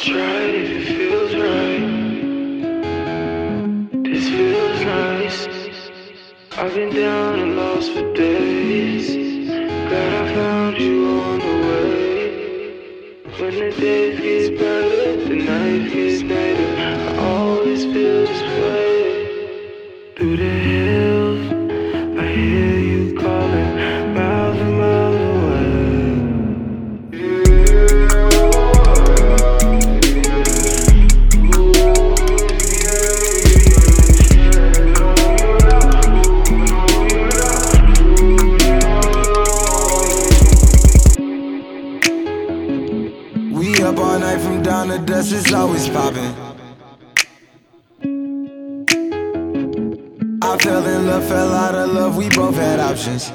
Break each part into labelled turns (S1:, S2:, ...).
S1: tried if it feels right. This feels nice. I've been down and lost for days. Glad I found you on the way. When the days get brighter, the night gets nighter. I always feel this way. Through the hills, I hear you calling, miles and miles away.
S2: We up all night from dawn to dusk, it's always poppin'. I fell in love, fell out of love, we both had options.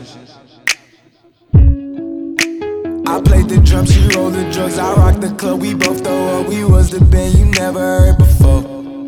S2: I played the drums, she rolled the drugs, I rocked the club, we both throw up. We was the band you never heard before.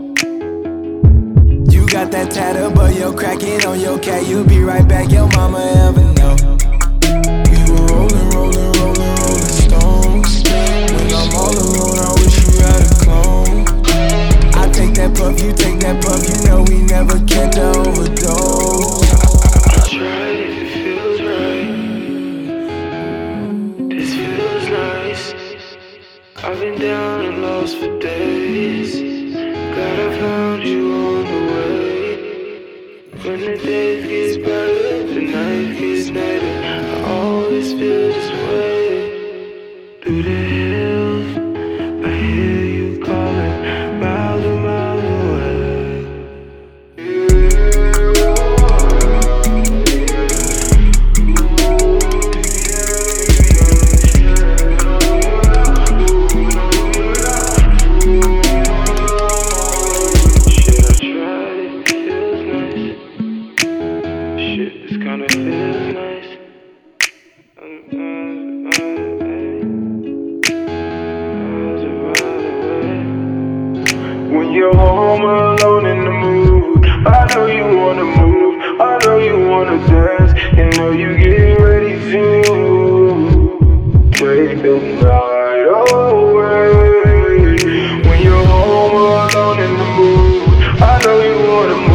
S2: You got that tattoo, but you're cracking on your cat. You'll be right back, your mama ever know. We were rolling, rolling, rolling, rolling stones. When I'm all alone, I wish you had a clone. I take that puff, you take that puff, you know we never catch a overdose.
S1: I tried if it feels right. This feels nice. I've been down and lost for days. Glad I found you on the way. When the days get brighter, the night gets nighter. I always feel this way. Through the hills, I hear you calling, miles and miles away. Shit, I tried it, feels nice. Shit, this kinda feels nice. When you're home alone in the mood, I know you wanna move, I know you wanna dance, you know you get ready to take the night away. When you're home alone in the mood, I know you wanna move.